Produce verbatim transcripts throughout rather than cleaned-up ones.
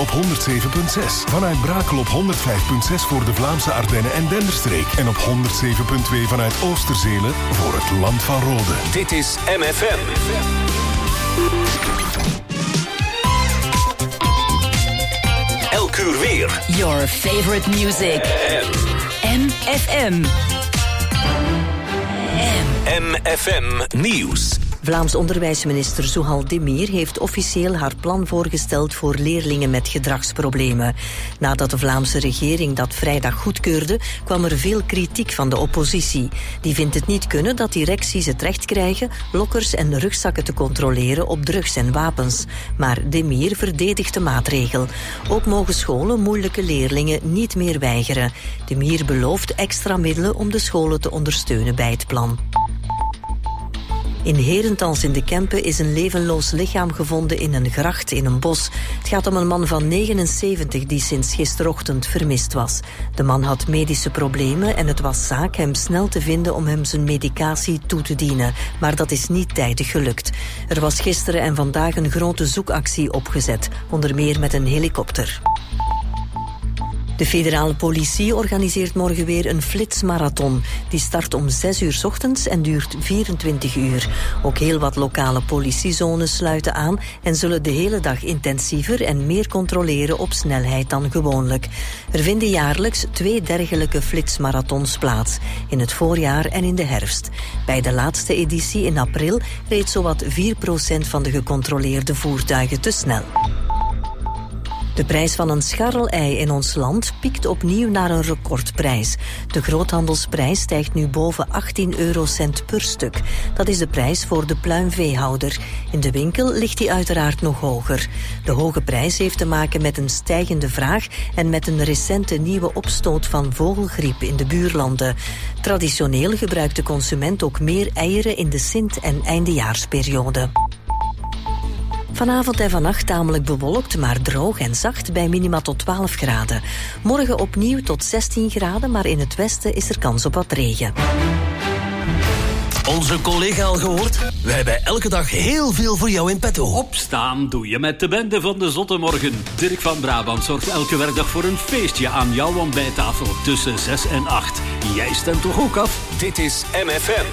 op honderd zeven komma zes. Vanuit Brakel op honderd vijf komma zes voor de Vlaamse Ardennen en Denderstreek. En op honderd zeven komma twee vanuit Oosterzelen voor het Land van Rode. Dit is M F M. Elk uur weer. Your favorite music. M F M. M F M Nieuws. Vlaams onderwijsminister Zuhal Demir heeft officieel haar plan voorgesteld voor leerlingen met gedragsproblemen. Nadat de Vlaamse regering dat vrijdag goedkeurde, kwam er veel kritiek van de oppositie. Die vindt het niet kunnen dat directies het recht krijgen lokkers en rugzakken te controleren op drugs en wapens. Maar Demir verdedigt de maatregel. Ook mogen scholen moeilijke leerlingen niet meer weigeren. Demir belooft extra middelen om de scholen te ondersteunen bij het plan. In Herentals in de Kempen is een levenloos lichaam gevonden in een gracht in een bos. Het gaat om een man van negenenzeventig die sinds gisterochtend vermist was. De man had medische problemen en het was zaak hem snel te vinden om hem zijn medicatie toe te dienen. Maar dat is niet tijdig gelukt. Er was gisteren en vandaag een grote zoekactie opgezet, onder meer met een helikopter. De federale politie organiseert morgen weer een flitsmarathon. Die start om zes uur 's ochtends en duurt vierentwintig uur. Ook heel wat lokale politiezones sluiten aan en zullen de hele dag intensiever en meer controleren op snelheid dan gewoonlijk. Er vinden jaarlijks twee dergelijke flitsmarathons plaats, in het voorjaar en in de herfst. Bij de laatste editie in april reed zowat vier procent van de gecontroleerde voertuigen te snel. De prijs van een scharrelei in ons land piekt opnieuw naar een recordprijs. De groothandelsprijs stijgt nu boven achttien eurocent per stuk. Dat is de prijs voor de pluimveehouder. In de winkel ligt die uiteraard nog hoger. De hoge prijs heeft te maken met een stijgende vraag en met een recente nieuwe opstoot van vogelgriep in de buurlanden. Traditioneel gebruikt de consument ook meer eieren in de Sint- en eindejaarsperiode. Vanavond en vannacht tamelijk bewolkt, maar droog en zacht bij minima tot twaalf graden. Morgen opnieuw tot zestien graden, maar in het westen is er kans op wat regen. Onze collega al gehoord? Wij hebben elke dag heel veel voor jou in petto. Opstaan doe je met de bende van de Zotte Morgen. Dirk van Brabant zorgt elke werkdag voor een feestje aan jouw ontbijttafel tussen zes en acht. Jij stemt toch ook af? Dit is M F M.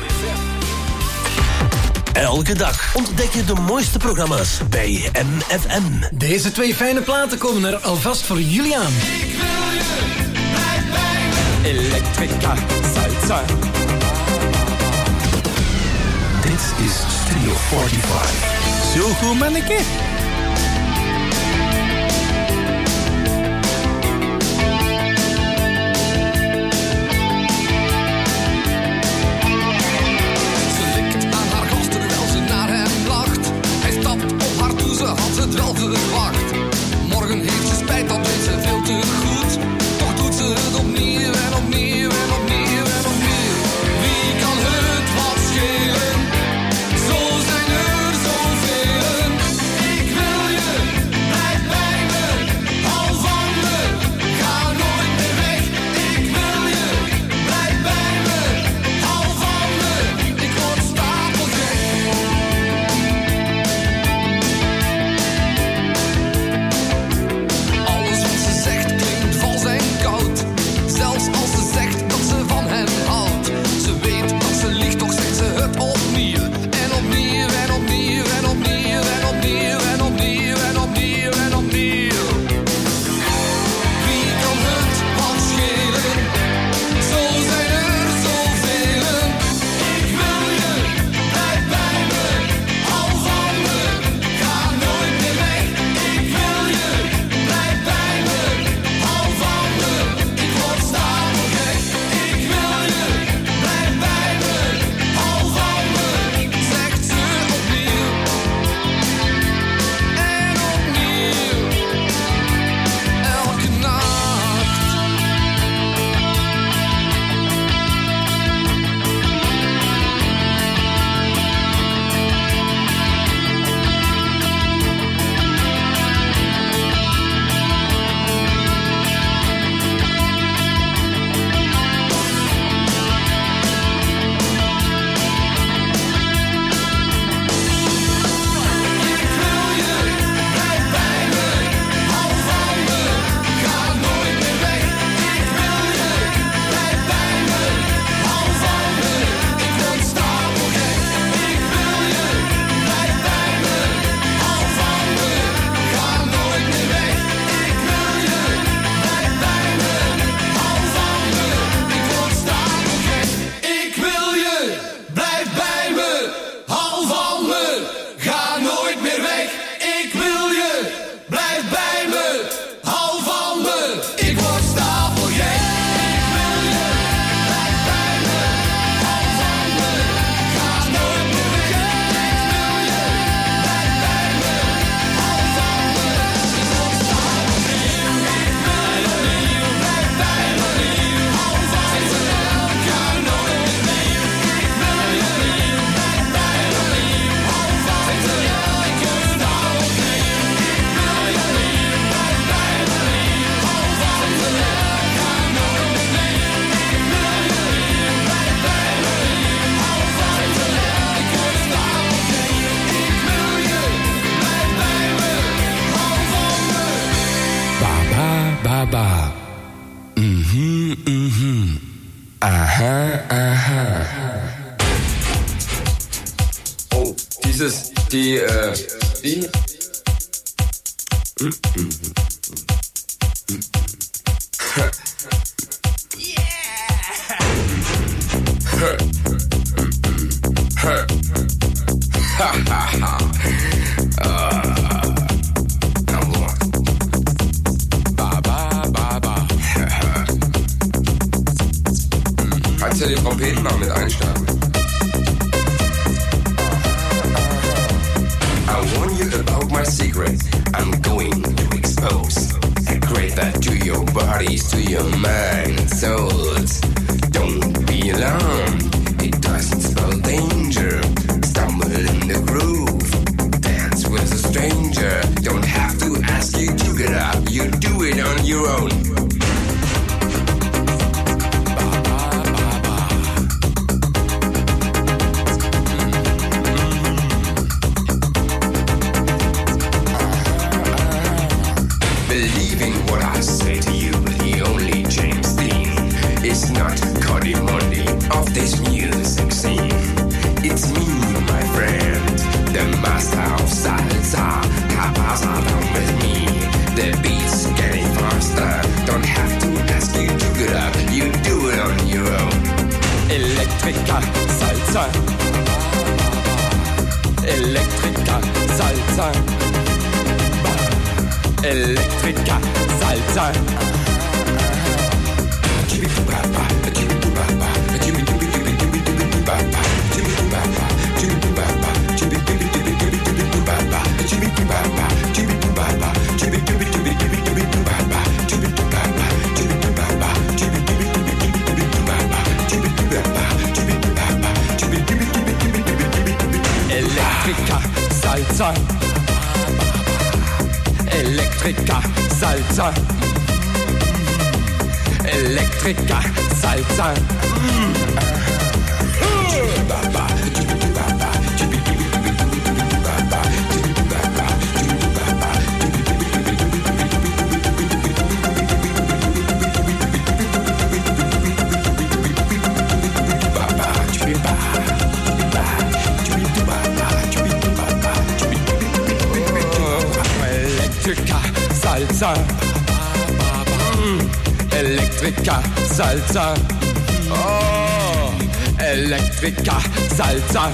Elke dag ontdek je de mooiste programma's bij M F M. Deze twee fijne platen komen er alvast voor jullie aan. Ik wil je, blijf bij me. Elektrica, salsa. Dit is Studio vijfenveertig. Zo goed, manneke. Had het wel verwacht. Morgen heeft ze spijt, dat weet ze veel te goed. Toch doet ze het opnieuw en opnieuw en opnieuw en opnieuw. Wie kan het wat schelen? Zo zijn er zoveel. Ik ba. Mhm, mhm. Aha, aha. Oh, dieses, die, äh, die. Mhm. Kannst du die Trompeten mal mit einsteigen? I warn you about my secret. I'm going to expose. I create that to your bodies, to your mind and souls. Don't be alarmed. It doesn't spell danger. Stumble in the groove. Dance with a stranger. Don't have to ask you to get up. You do it on your own. Elektrica, Salsa. Elektrica, Salsa. Elektrica, Salsa. Elektrica, Salsa. Elektrica, Salsa. Elektrica, Salsa. Salsa. Mm. Elektrica, Salsa. Oh, Elektrica, Salsa.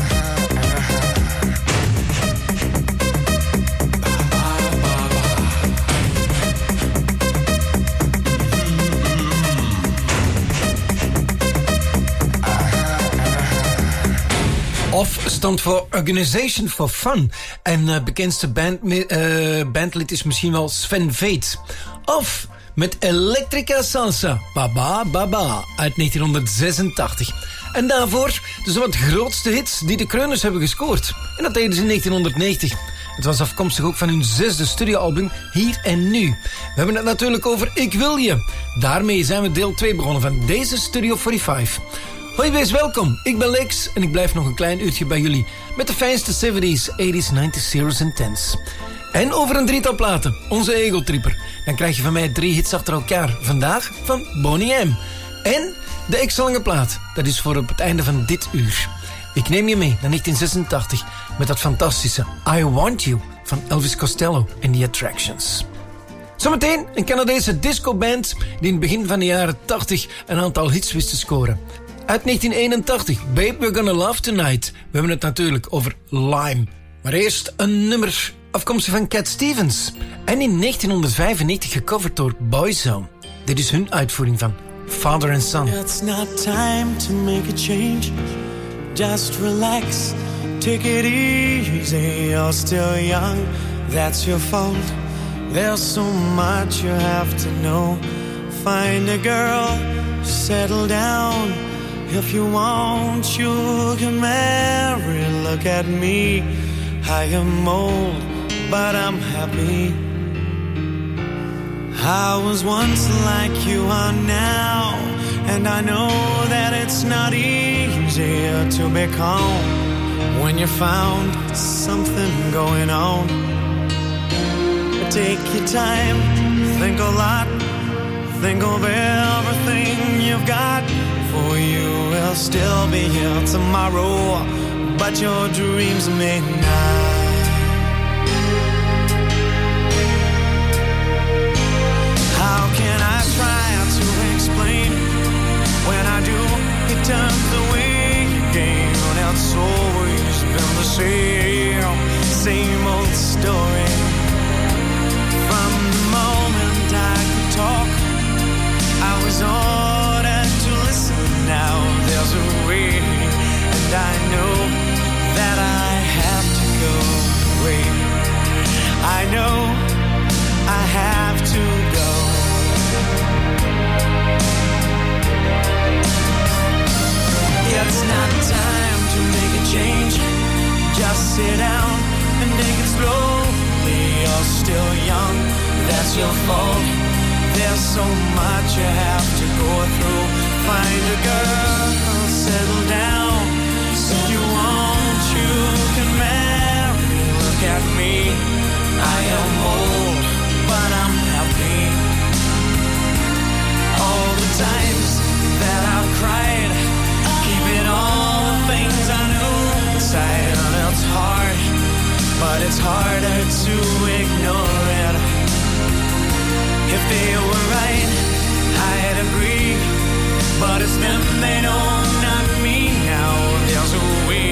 O F stond voor Organization for Fun. En uh, bekendste band, uh, bandlid is misschien wel Sven Väth. O F met Elektrica Salsa, Baba Baba, uit negentien zesentachtig. En daarvoor de zowat grootste hits die de Kreuners hebben gescoord. En dat deden ze in negentien negentig. Het was afkomstig ook van hun zesde studioalbum Hier en Nu. We hebben het natuurlijk over Ik Wil Je. Daarmee zijn we deel twee begonnen van deze Studio vijfenveertig. Hoi, wees welkom. Ik ben Lex en ik blijf nog een klein uurtje bij jullie met de fijnste zeventies, tachtiger, negentig, zeros en tens. En over een drietal platen, onze Egeltripper. Dan krijg je van mij drie hits achter elkaar. Vandaag van Boney M. En de extra lange plaat, dat is voor op het einde van dit uur. Ik neem je mee naar negentien zesentachtig met dat fantastische I Want You van Elvis Costello en The Attractions. Zometeen een Canadese discoband die in het begin van de jaren tachtig een aantal hits wist te scoren. Uit negentien eenentachtig, Babe We're Gonna Love Tonight. We hebben het natuurlijk over Lime. Maar eerst een nummer afkomstig van Cat Stevens. En in negentien vijfennegentig gecoverd door Boyzone. Dit is hun uitvoering van Father and Son. It's not time to make a change. Just relax, take it easy. You're still young, that's your fault. There's so much you have to know. Find a girl, settle down. If you want, you can marry. Look at me, I am old, but I'm happy. I was once like you are now, and I know that it's not easier to be calm when you found something going on. Take your time, think a lot Think of everything you've got, for you will still be here tomorrow, but your dreams may not. How can I try to explain? When I do, it turns away again. It's always been the same, same old story. From the moment I could talk, I was ordered to listen. Now there's a way, and I know that I have to go away. I know I have to go. It's not time to make a change. Just sit down and take it slowly. You're still young, that's your fault. There's so much you have to go through. Find a girl, settle down. If you want, you can marry. Look at me, I am old, but I'm happy. All the times that I've cried, keeping all the things I knew inside. And it's hard, but it's harder to ignore it. If they were right, I'd agree, but it's them they know, not me. Now there's a way,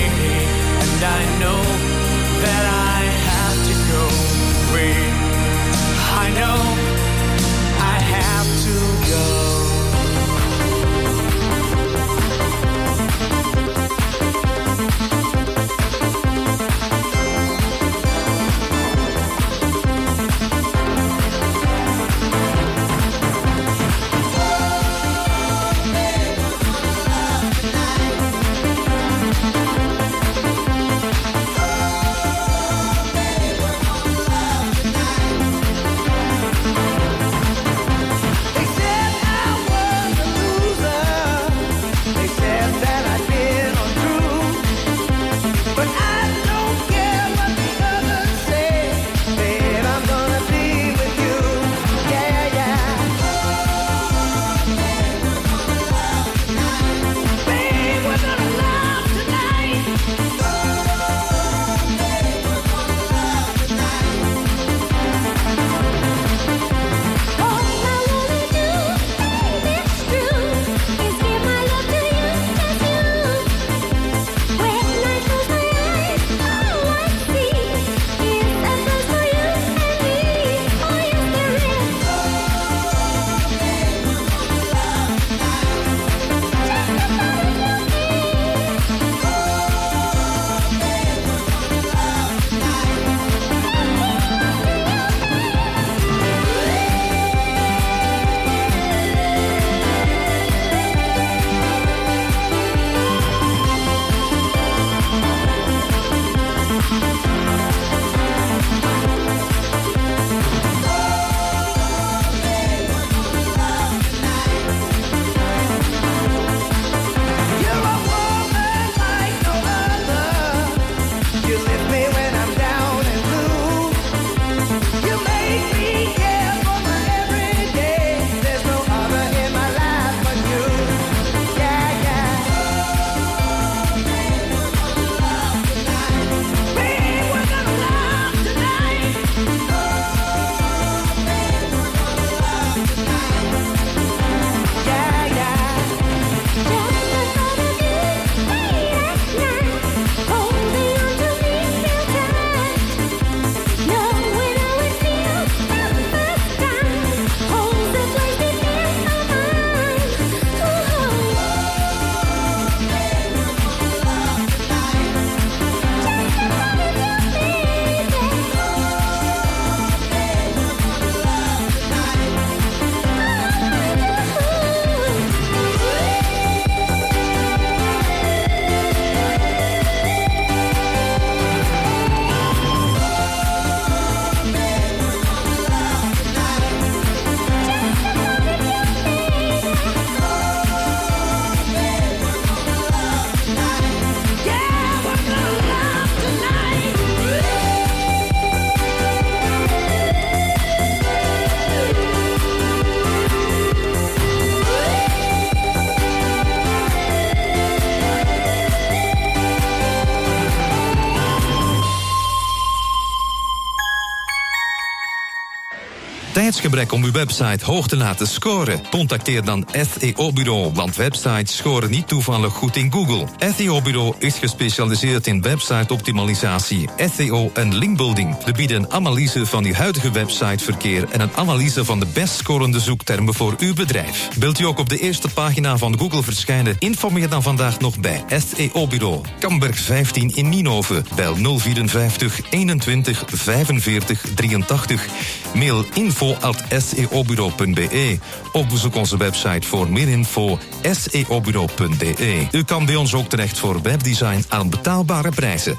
tijdsgebrek om uw website hoog te laten scoren? Contacteer dan S E O-bureau, want websites scoren niet toevallig goed in Google. S E O-bureau is gespecialiseerd in website-optimalisatie, S E O en linkbuilding. We bieden een analyse van uw huidige websiteverkeer en een analyse van de best scorende zoektermen voor uw bedrijf. Wilt u ook op de eerste pagina van Google verschijnen? Informeer dan vandaag nog bij S E O-bureau. Kamberg vijftien in Nienhoven. Bel nul vierenvijftig eenentwintig vijfenveertig drieëntachtig. Mail info at s e o bureau punt b e. Of bezoek onze website voor meer info s e o bureau punt b e. U kan bij ons ook terecht voor webdesign aan betaalbare prijzen.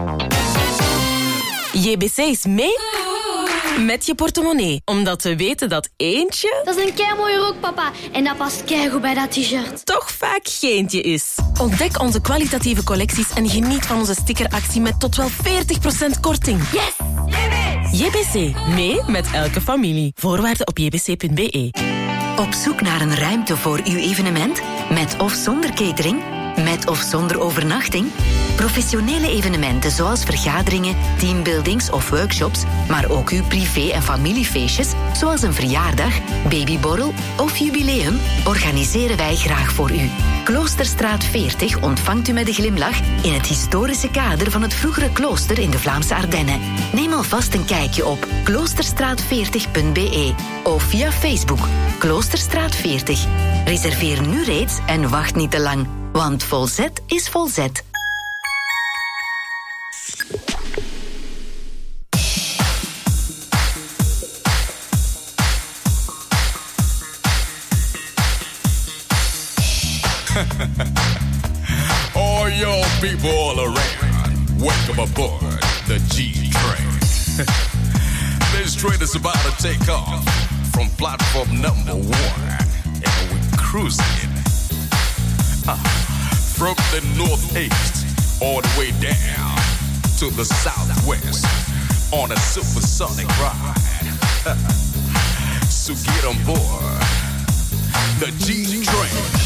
J B C is mee met je portemonnee. Omdat we weten dat eentje... Dat is een keimooie rok, papa. En dat past keigoed bij dat t-shirt. Toch vaak geentje is. Ontdek onze kwalitatieve collecties en geniet van onze stickeractie met tot wel veertig procent korting. Yes! J B C. Mee met elke familie. Voorwaarden op j b c punt b e. Op zoek naar een ruimte voor uw evenement? Met of zonder catering? Met of zonder overnachting? Professionele evenementen zoals vergaderingen, teambuildings of workshops, maar ook uw privé- en familiefeestjes, zoals een verjaardag, babyborrel of jubileum, organiseren wij graag voor u. Kloosterstraat veertig ontvangt u met een glimlach in het historische kader van het vroegere klooster in de Vlaamse Ardennen. Neem alvast een kijkje op kloosterstraat veertig punt b e of via Facebook Kloosterstraat veertig. Reserveer nu reeds en wacht niet te lang, want Volzet is Volzet. All your people all around, welcome aboard the G-Train. This train is about to take off from platform number one, and we're cruising uh, from the northeast all the way down to the southwest on a supersonic ride. So get on board the G-Train.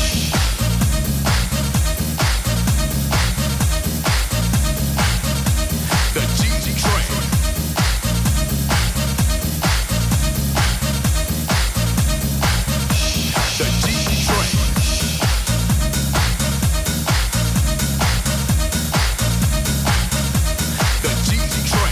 The G-Train. The G-Train. The G-Train.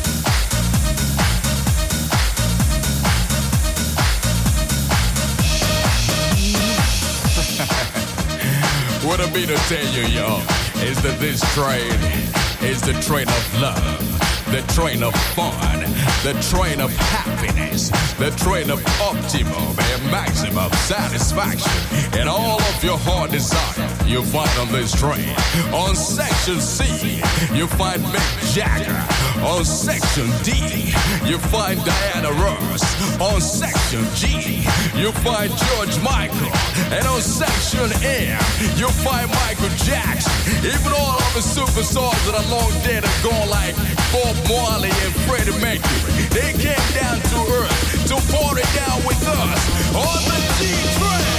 What I mean to tell you, y'all, is that this train is the train of love, the train of fun, the train of happiness, the train of optimum and maximum satisfaction. And all of your heart desire you'll find on this train. On section C, you'll find Mick Jagger. On section D, you'll find Diana Ross. On section G, you'll find George Michael. And on section M, you'll find Michael Jackson. Even all of the superstars that are long dead and gone, like Bob Marley and Freddie Mercury. They came down to earth to party down with us on the G-Train.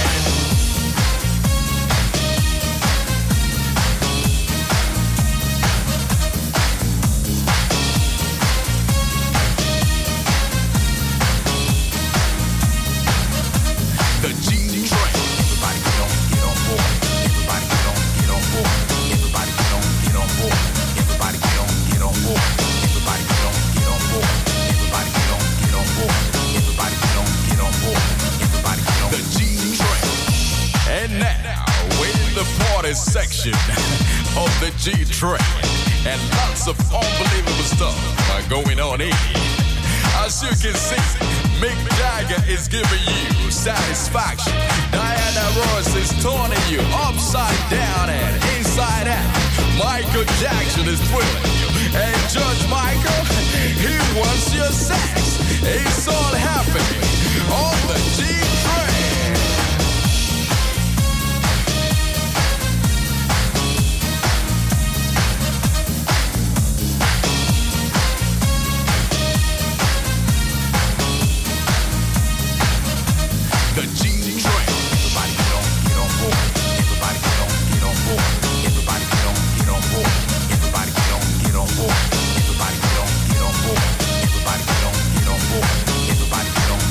Section of the G-Train, and lots of unbelievable stuff are going on here. As you can see, Mick Jagger is giving you satisfaction. Diana Ross is turning you upside down and inside out. Michael Jackson is thrilling you, and Judge Michael, he wants your sex. It's all happening on the G-Train. The G-Train. Everybody get on, get on board. Everybody get on, get on board. Everybody get on, get on board. Everybody get on, get on board. Everybody get on, get on board. Everybody get on, get on board. Everybody get on,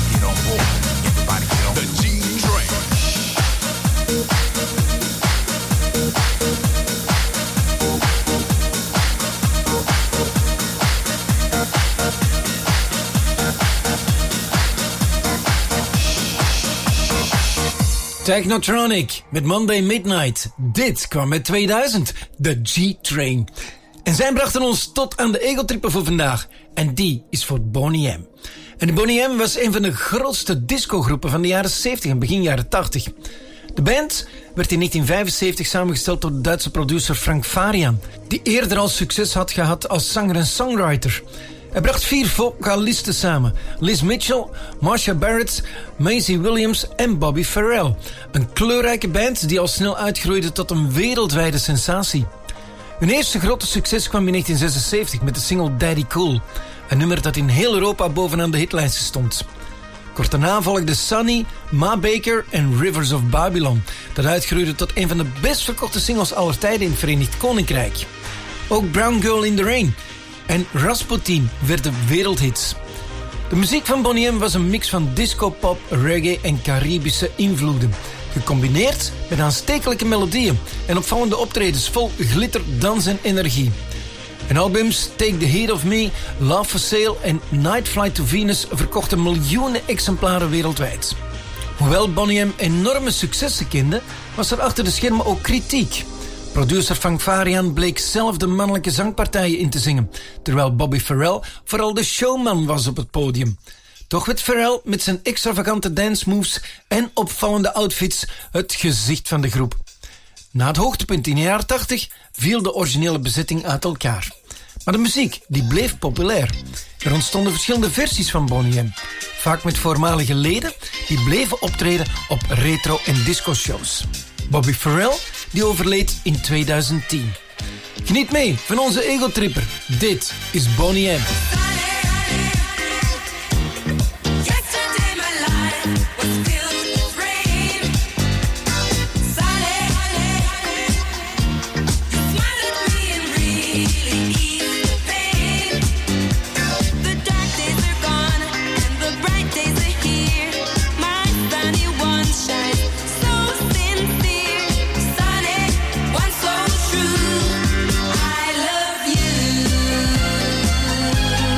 Technotronic met Monday Midnight. Dit kwam met tweeduizend, de G-Train. En zij brachten ons tot aan de egotrippen voor vandaag. En die is voor Boney M. En de Boney M was een van de grootste discogroepen van de jaren zeventig en begin jaren tachtig. De band werd in negentien vijfenzeventig samengesteld door de Duitse producer Frank Farian, die eerder al succes had gehad als zanger en songwriter. Hij bracht vier vocalisten samen. Liz Mitchell, Marcia Barrett, Maisie Williams en Bobby Farrell. Een kleurrijke band die al snel uitgroeide tot een wereldwijde sensatie. Hun eerste grote succes kwam in negentien zesenzeventig met de single Daddy Cool. Een nummer dat in heel Europa bovenaan de hitlijsten stond. Kort daarna volgden Sunny, Ma Baker en Rivers of Babylon, dat uitgroeide tot een van de best verkochte singles aller tijden in het Verenigd Koninkrijk. Ook Brown Girl in the Rain en Rasputin werden wereldhits. De muziek van Boney M was een mix van disco, pop, reggae en Caribische invloeden. Gecombineerd met aanstekelijke melodieën en opvallende optredens vol glitter, dans en energie. Hun albums Take the Heat of Me, Love for Sale en Night Flight to Venus verkochten miljoenen exemplaren wereldwijd. Hoewel Boney M enorme successen kende, was er achter de schermen ook kritiek. Producer Frank Farian bleek zelf de mannelijke zangpartijen in te zingen, terwijl Bobby Farrell vooral de showman was op het podium. Toch werd Farrell met zijn extravagante dance moves en opvallende outfits het gezicht van de groep. Na het hoogtepunt in de jaren tachtig viel de originele bezetting uit elkaar. Maar de muziek die bleef populair. Er ontstonden verschillende versies van Boney M. Vaak met voormalige leden die bleven optreden op retro- en disco-shows. Bobby Farrell die overleed in tweeduizend tien. Geniet mee van onze egotripper. Dit is Boney M. I love you.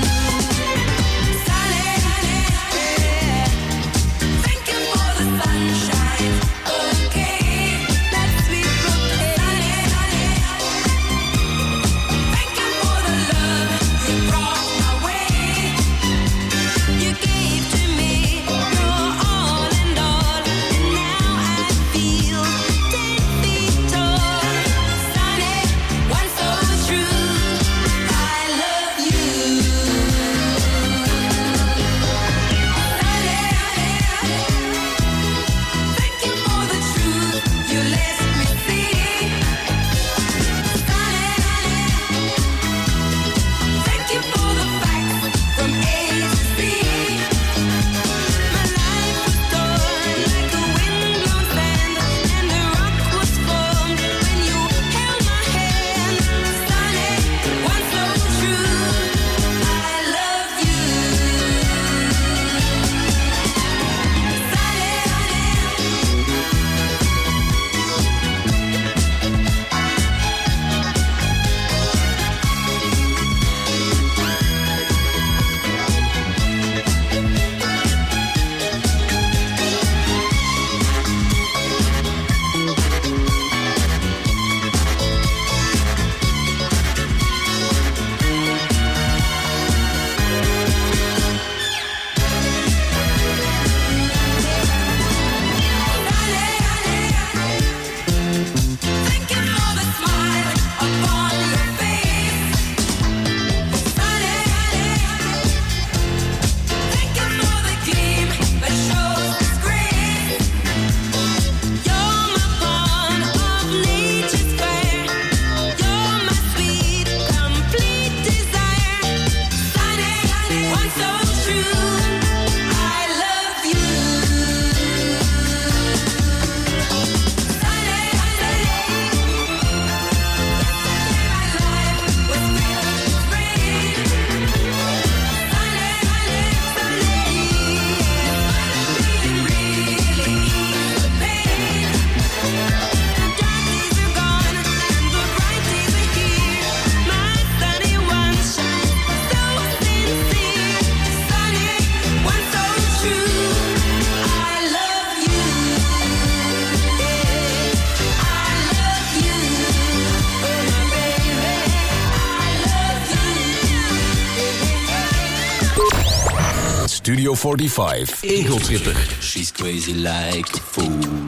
Studio forty-five. Egeltripper. She's crazy like a fool.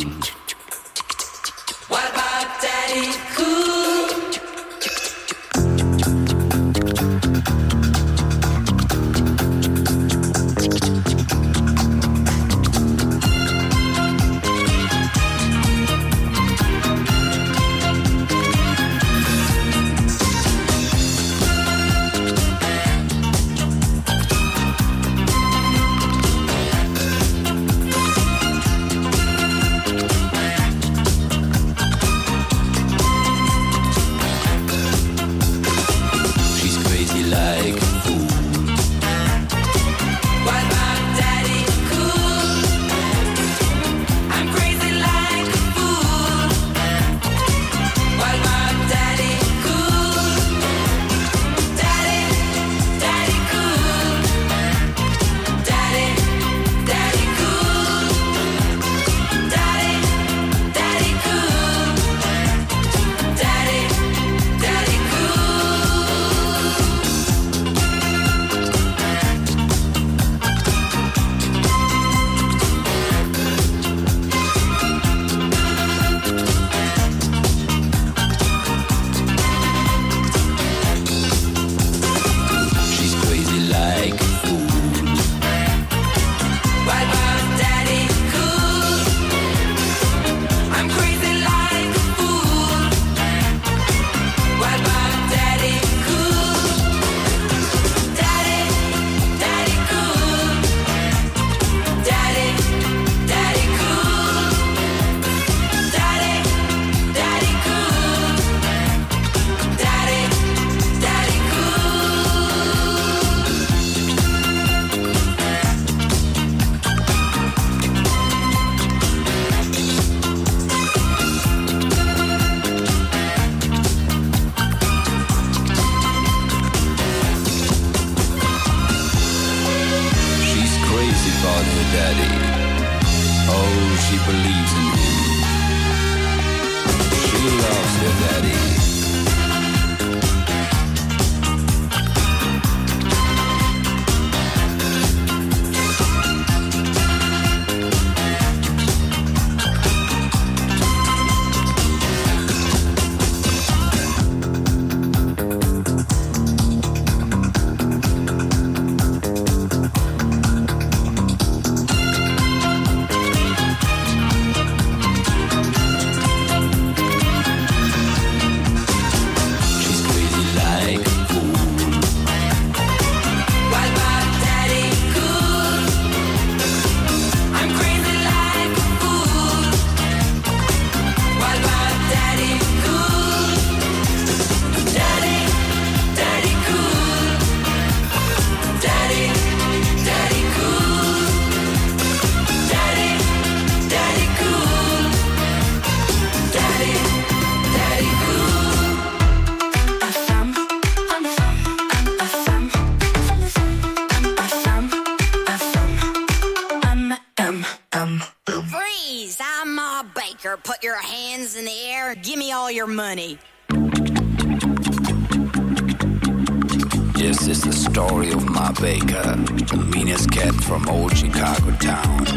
What about Daddy Cool? Put your hands in the air. Give me all your money. This is the story of Ma Baker, the meanest cat from old Chicago town.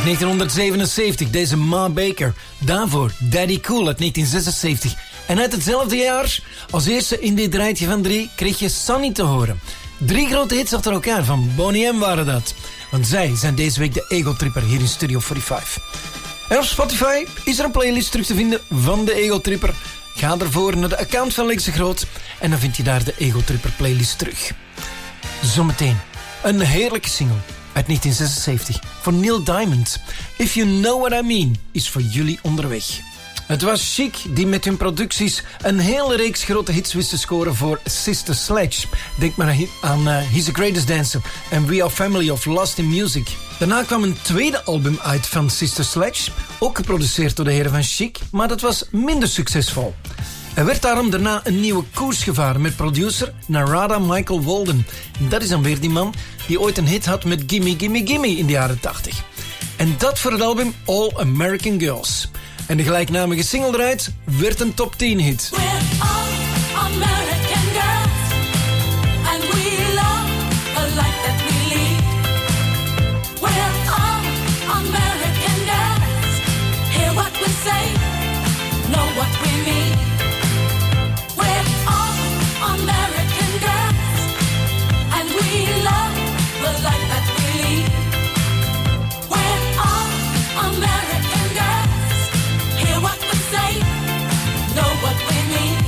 negentienhonderdzevenenzeventig, deze Ma Baker. Daarvoor Daddy Cool uit negentien zesenzeventig. En uit hetzelfde jaar, als eerste in dit rijtje van drie, kreeg je Sunny te horen. Drie grote hits achter elkaar, van Boney M waren dat. Want zij zijn deze week de Ego Tripper hier in Studio vijfenveertig. En op Spotify is er een playlist terug te vinden van de Ego Tripper. Ga ervoor naar de account van Lex de Groot en dan vind je daar de Ego Tripper playlist terug. Zometeen een heerlijke single uit negentien zesenzeventig van Neil Diamond. If You Know What I Mean is voor jullie onderweg. Het was Chic die met hun producties een hele reeks grote hits wist te scoren voor Sister Sledge. Denk maar aan uh, He's the Greatest Dancer en We Are Family of Lost in Music. Daarna kwam een tweede album uit van Sister Sledge, ook geproduceerd door de heren van Chic, maar dat was minder succesvol. Er werd daarom daarna een nieuwe koers gevaren met producer Narada Michael Walden. Dat is dan weer die man die ooit een hit had met Gimme Gimme Gimme in de jaren tachtig. En dat voor het album All American Girls. En de gelijknamige single eruit werd een top tien hit. We're all American girls, and we love the life that we lead. We're all American girls, hear what we say, know what we mean. We're all American girls, and we love the life that we lead. We're all American girls, hear what we say, know what we mean.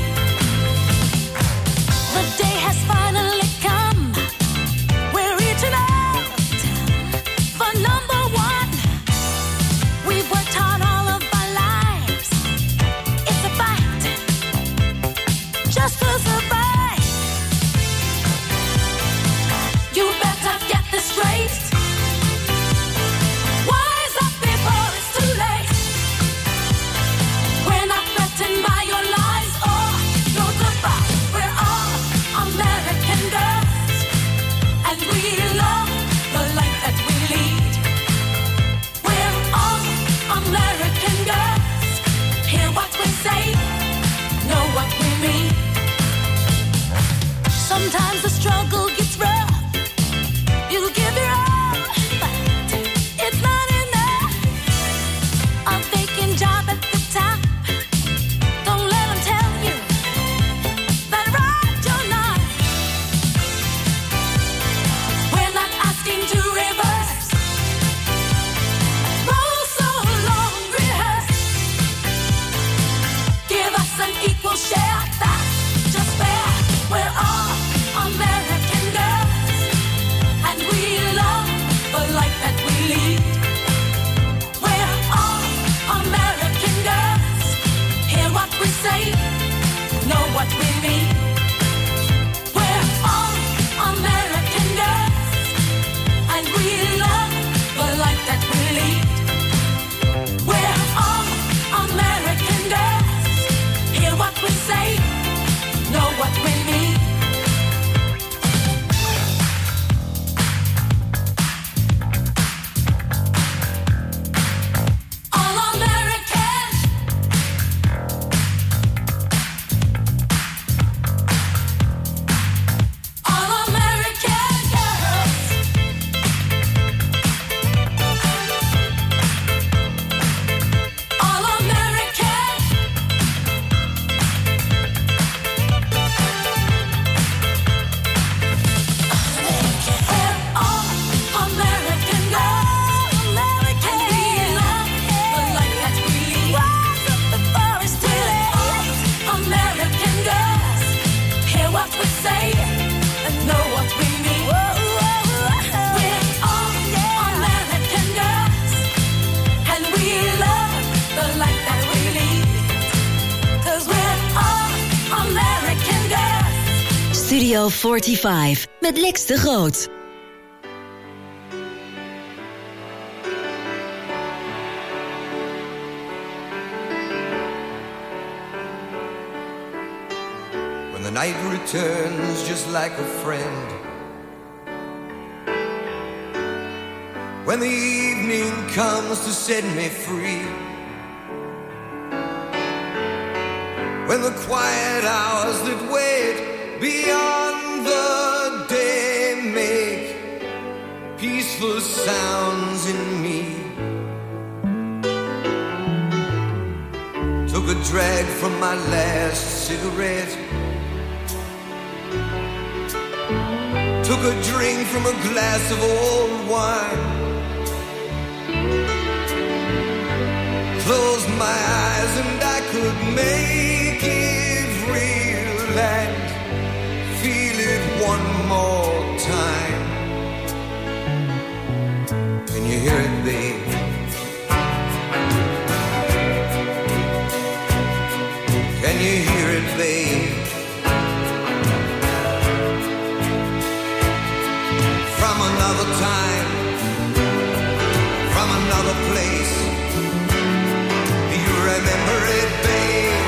The day has finally come, we're reaching out for number one. We've worked hard all of our lives, it's a fight just to survive. You better get this straight, wise up before it's too late. We're not threatened by your lies or your goodbye. We're all American girls, and we love the life that we lead. We're all American girls, hear what we say, know what we mean. Sometimes the struggle gets rough, you give your all, but it's not enough. A vacant job at the top, don't let them tell you that right you're not. We're not asking to reverse, roll so long, rehearse. Give us an equal share, that's just fair. We're all American girls, and we love the life that we lead. We're all American girls, hear what we say, know what we mean. We're all American girls, and we love the life that we lead. We're all American girls, hear what we say, know what we mean. All American, all American girls. All American, we're all American girls, and we love the life that we lead. Rise up before it's too late. American girls, hear what we say, and know what we mean. We're all American girls, and we love the life that we lead. 'Cause we're all American girls. Studio vijfenveertig met Lex de Groot. When the night returns just like a friend, when the evening comes to set me free, when the quiet hours that wait beyond the day make peaceful sounds in me, rag from my last cigarette. Took a drink from a glass of old wine. Closed my eyes and I could make it real and feel it one more time. Can you hear it, babe? Can you hear it, babe? From another time, from another place. Do you remember it, babe?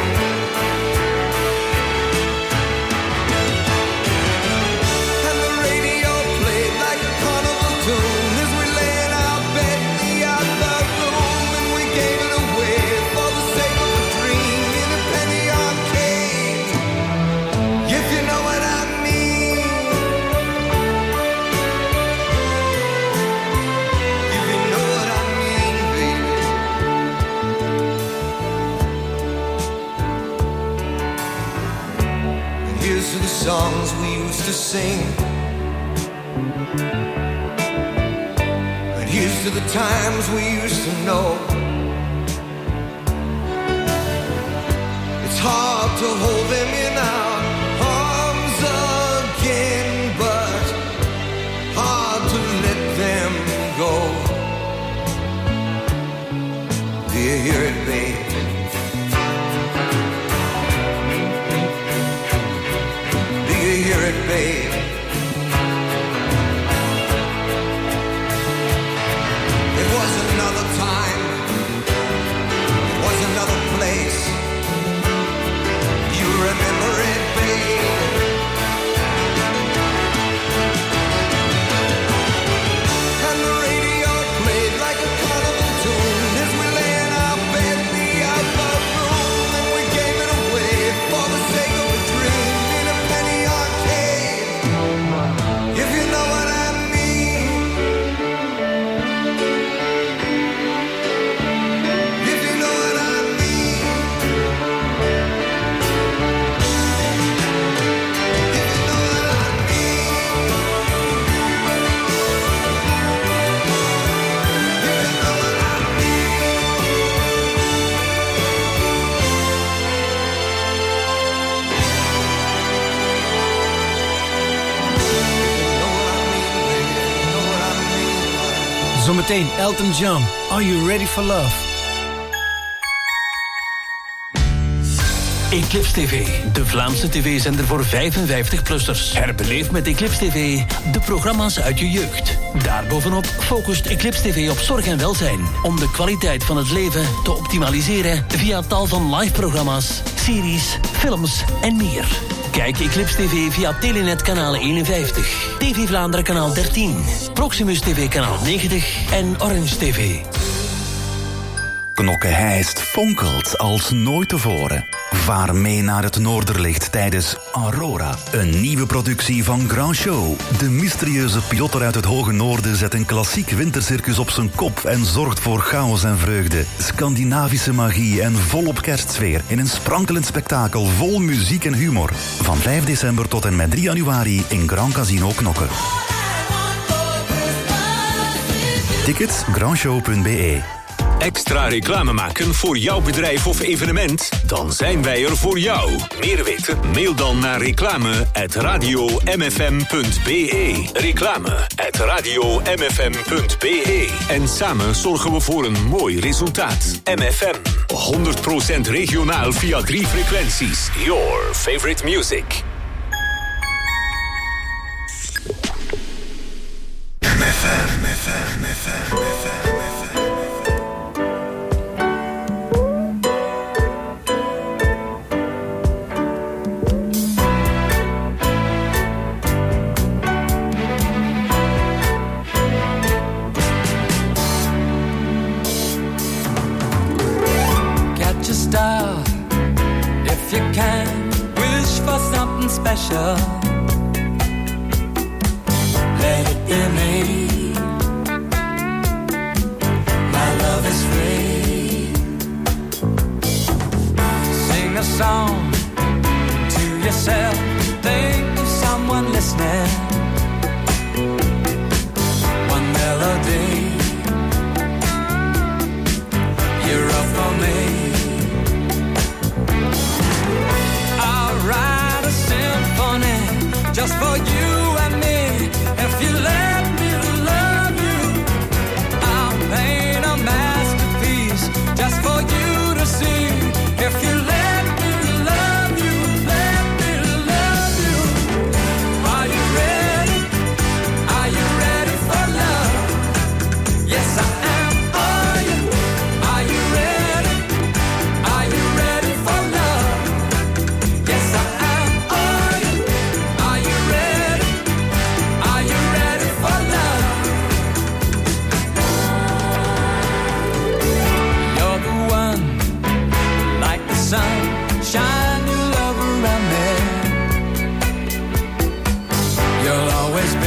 And the radio played like a carnival tune as we lay in our bed in the other room, and we gave it away for the sake of a dream in a penny arcade. If you know what I mean. If you know what I mean, baby. And here's to the songs we used to sing. And here's to the times we used to know. It's hard to hold them in our arms again, but hard to let them go. Do you hear it, babe? Do you hear it, babe? It was another time. It was another place. You remember it, babe? And the radio played like a carnival tune as we lay in our bed in the other room, and we gave it away for the sake of a dream in a penny arcade. If you know what I mean. If you know what I mean. Zometeen Elton John, Are You Ready for Love? Eclipse T V, de Vlaamse tv-zender voor vijfenvijftig-plussers. Herbeleef met Eclipse T V de programma's uit je jeugd. Daarbovenop focust Eclipse T V op zorg en welzijn, om de kwaliteit van het leven te optimaliseren via tal van live-programma's, series, films en meer. Kijk Eclipse T V via Telenet kanaal eenenvijftig, T V Vlaanderen kanaal dertien, Proximus T V kanaal negentig en Orange T V. Knokke-Heist fonkelt als nooit tevoren. Vaar mee naar het Noorderlicht tijdens Aurora. Een nieuwe productie van Grand Show. De mysterieuze piloter uit het hoge noorden zet een klassiek wintercircus op zijn kop en zorgt voor chaos en vreugde, Scandinavische magie en volop kerstsfeer in een sprankelend spektakel vol muziek en humor. Van vijf december tot en met drie januari in Grand Casino Knokke. Tickets grandshow punt b e. Extra reclame maken voor jouw bedrijf of evenement? Dan zijn wij er voor jou. Meer weten? Mail dan naar reclame at radio m f m punt b e. Reclame at radio m f m punt b e. En samen zorgen we voor een mooi resultaat. M F M, honderd procent regionaal via drie frequenties. Your favorite music. M F M, M F M, M F M, M F M. Style, if you can, wish for something special. Let it be me. My love is free. Sing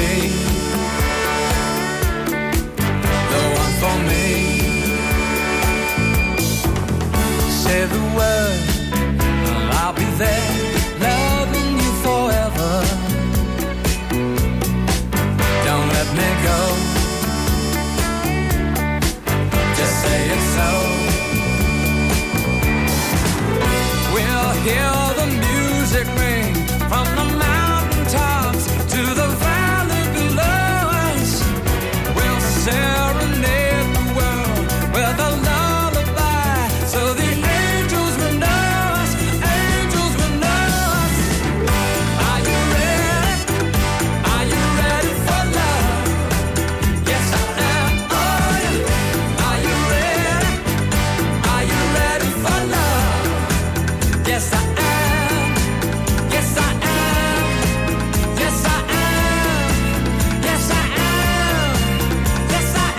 me, the one for me. Say the word, and I'll be there, loving you forever. Don't let me go, just say it so. We'll hear the music ring from the mountain tops to the valley below us. We'll serenade the world with a lullaby, so the angels will know us, angels will know us. Are you ready? Are you ready for love? Yes, I am. Oh, yeah. Are you ready? Are you ready for love? Yes, I am. Yes, I am. Yes, I am. Yes, I am. Yes, I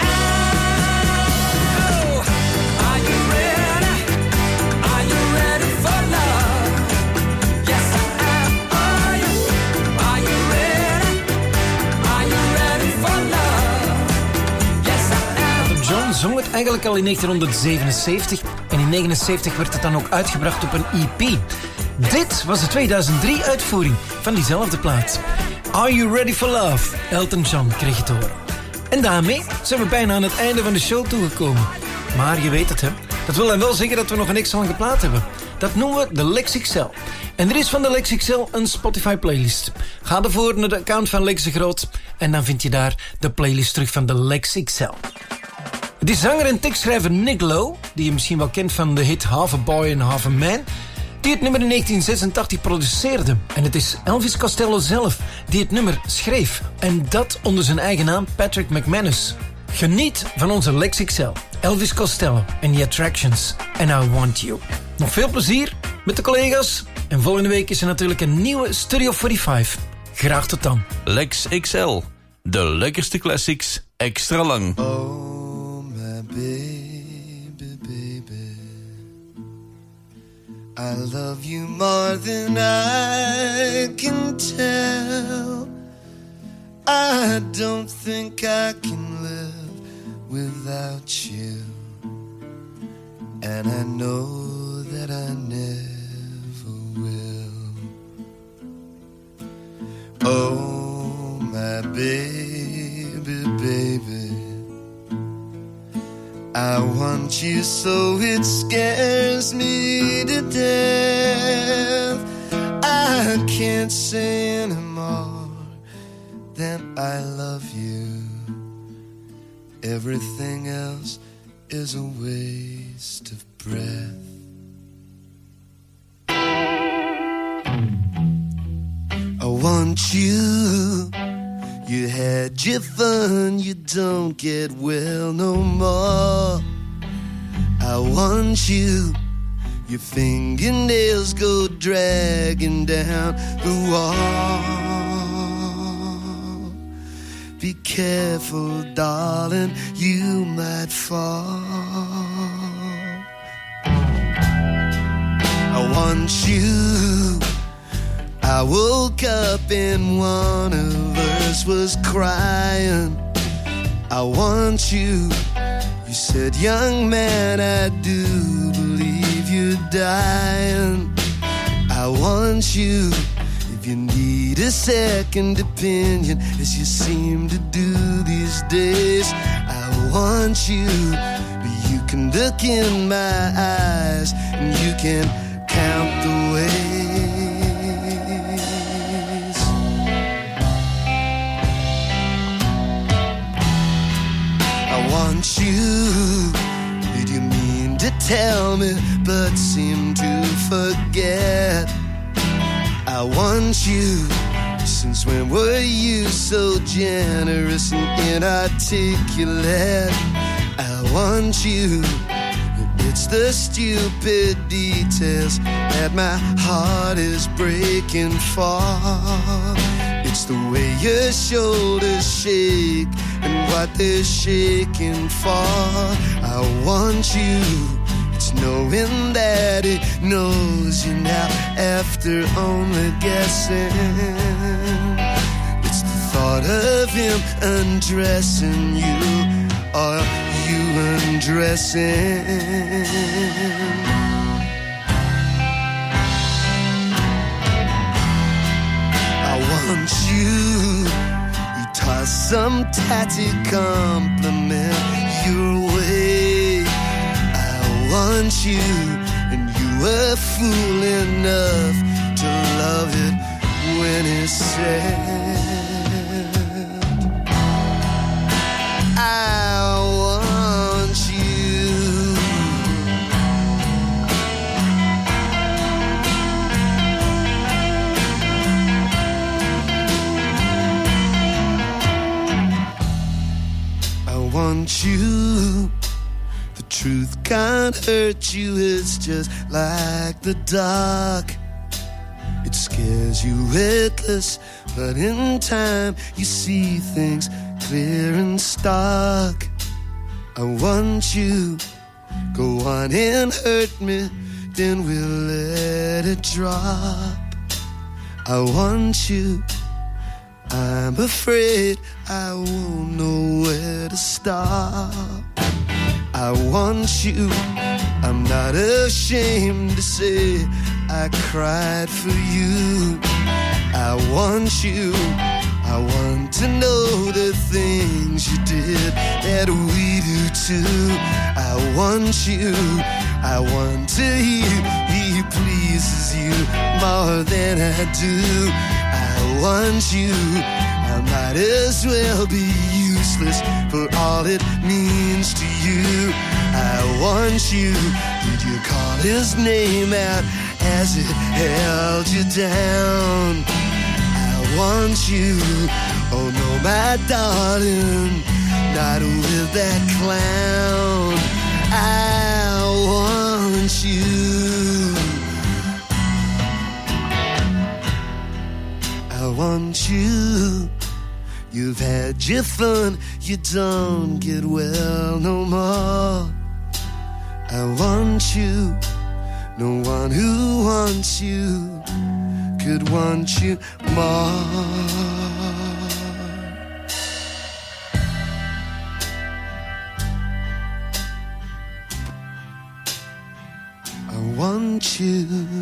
am. Oh, are you ready? Are you ready for love? Yes, I am. Oh, yeah. Are you ready? Are you ready for love? Yes, I am. John zong het eigenlijk al in negentienhonderdzevenenzeventig en in negenenzeventig werd het dan ook uitgebracht op een E P. Dit was de tweeduizend drie uitvoering van diezelfde plaat. Are You Ready for Love? Elton John kreeg het horen. En daarmee zijn we bijna aan het einde van de show toegekomen. Maar je weet het, hè? Dat wil dan wel zeggen dat we nog een extra lange plaat hebben. Dat noemen we de Lex X L. En er is van de Lex X L een Spotify playlist. Ga ervoor naar de account van Lex de Groot en dan vind je daar de playlist terug van de Lex X L. Het is zanger en tekstschrijver Nick Lowe, die je misschien wel kent van de hit Half a Boy and Half a Man, die het nummer in negentien zesentachtig produceerde. En het is Elvis Costello zelf die het nummer schreef. En dat onder zijn eigen naam Patrick McManus. Geniet van onze Lex X L, Elvis Costello en The Attractions and I Want You. Nog veel plezier met de collega's. En volgende week is er natuurlijk een nieuwe Studio vijfenveertig. Graag tot dan. Lex X L, de lekkerste classics, extra lang. Oh, my baby, baby, I love you more than I can tell. I don't think I can live without you, and I know that I never will. Oh, my baby, baby, I want you so it scares me to death. I can't say anymore than I love you. Everything else is a waste of breath. I want you. You had your fun, you don't get well no more. I want you. Your fingernails go dragging down the wall. Be careful, darling, you might fall. I want you. I woke up and one of us was crying. I want you. You said, young man, I do believe you're dying. I want you. If you need a second opinion, as you seem to do these days, I want you. But you can look in my eyes and you can count the ways. I want you. Did you mean to tell me but seem to forget? I want you. Since when were you so generous and inarticulate? I want you. It's the stupid details that my heart is breaking for. It's the way your shoulders shake and what they're shaking for. I want you. It's knowing that it knows you now after only guessing. It's the thought thought of him undressing you. Are you undressing? I want you. You toss some tatty compliment your way. I want you, and you were fool enough to love it when it's said. I want you. I want you. The truth can't hurt you. It's just like the dark. It scares you witless, but in time you see things clear and stark. I want you. Go on and hurt me, then we'll let it drop. I want you. I'm afraid I won't know where to stop. I want you. I'm not ashamed to say I cried for you. I want you. I want to know the things you did that we do too. I want you. I want to hear he pleases you more than I do. I want you. I might as well be useless for all it means to you. I want you. Did you call his name out as it held you down? I want you. Oh no, my darling, not with that clown. I want you. I want you. You've had your fun, you don't get well no more. I want you. No one who wants you could want you more. I want you.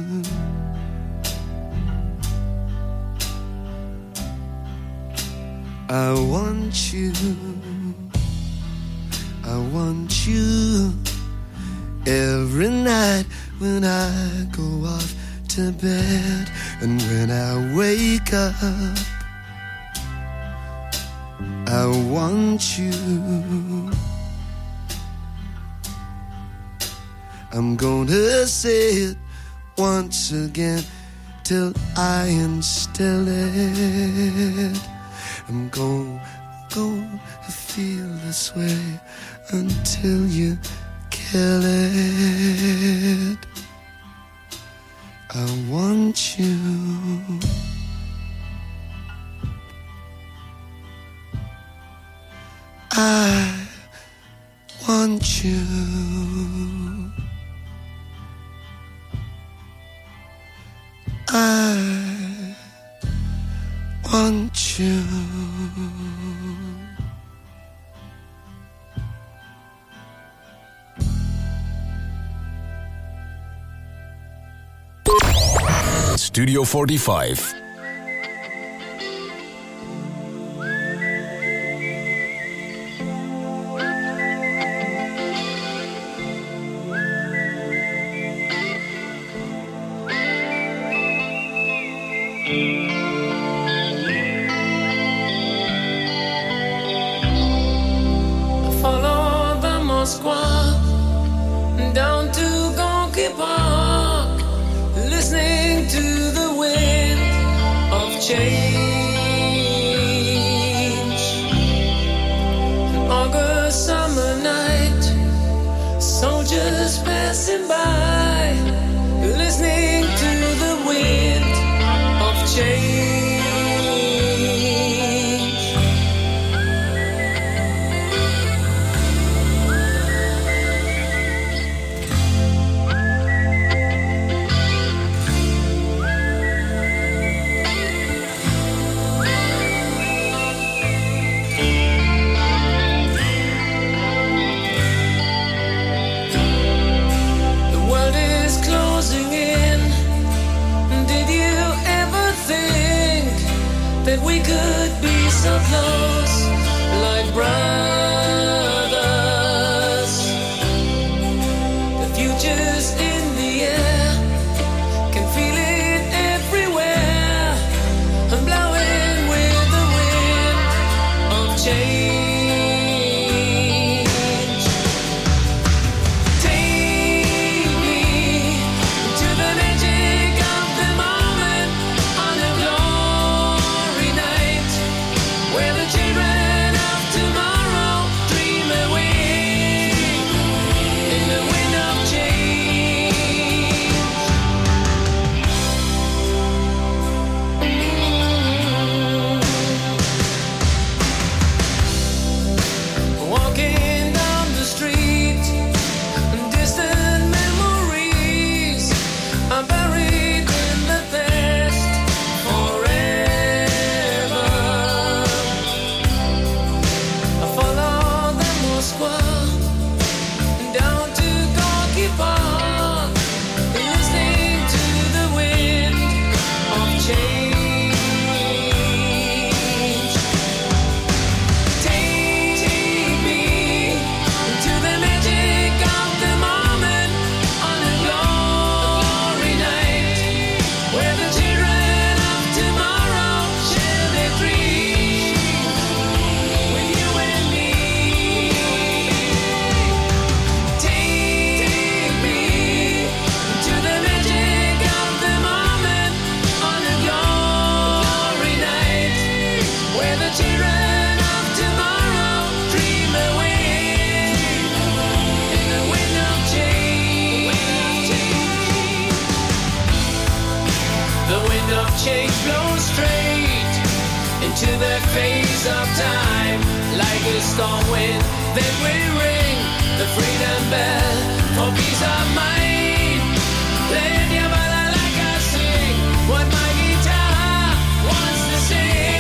I want you. I want you. Every night when I go off to bed and when I wake up, I want you. I'm gonna say it once again till I instill it. I'm gonna, gonna feel this way until you kill it. I want you. I want you. I want you. Studio forty-five. Follow the Moskwa down to Gonky Park, listening to the wind of change. An August summer night, soldiers passing by, listening to the wind of change. like a storm wind. Then we ring the freedom bell for peace of mind. Playing your mother like I sing what my guitar wants to sing.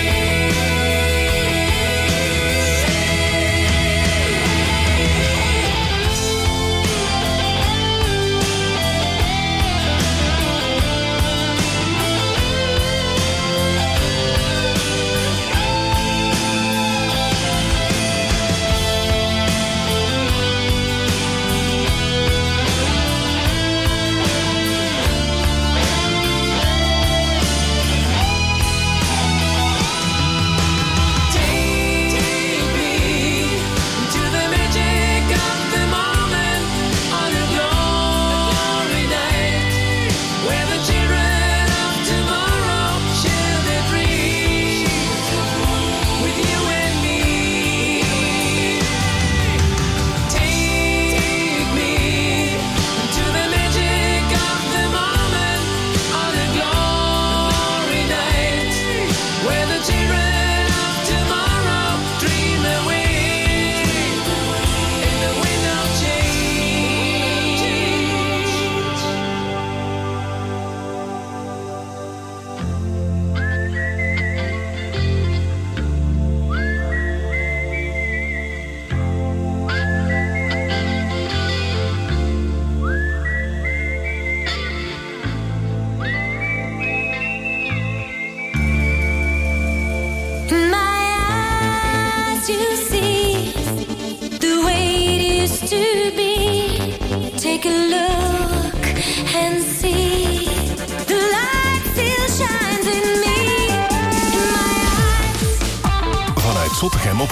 Zottegem op